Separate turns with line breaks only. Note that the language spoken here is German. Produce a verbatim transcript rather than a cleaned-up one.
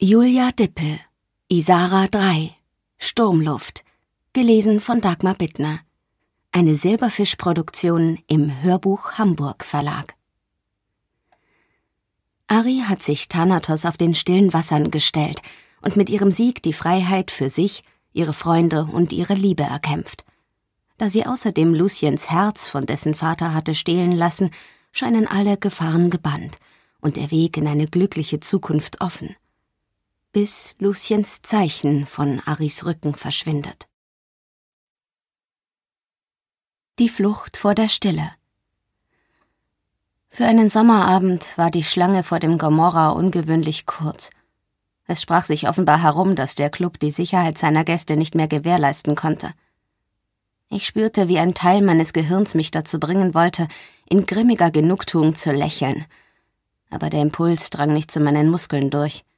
Julia Dippel, Isara drei, Sturmluft, gelesen von Dagmar Bittner. Eine Silberfisch-Produktion im Hörbuch Hamburg Verlag. Ari hat sich Thanatos auf den stillen Wassern gestellt und mit ihrem Sieg die Freiheit für sich, ihre Freunde und ihre Liebe erkämpft. Da sie außerdem Luciens Herz von dessen Vater hatte stehlen lassen, scheinen alle Gefahren gebannt und der Weg in eine glückliche Zukunft offen. Bis Luciens Zeichen von Aris Rücken verschwindet. Die Flucht vor der Stille. Für einen Sommerabend war die Schlange vor dem Gomorra ungewöhnlich kurz. Es sprach sich offenbar herum, dass der Club die Sicherheit seiner Gäste nicht mehr gewährleisten konnte. Ich spürte, wie ein Teil meines Gehirns mich dazu bringen wollte, in grimmiger Genugtuung zu lächeln. Aber der Impuls drang nicht zu meinen Muskeln durch.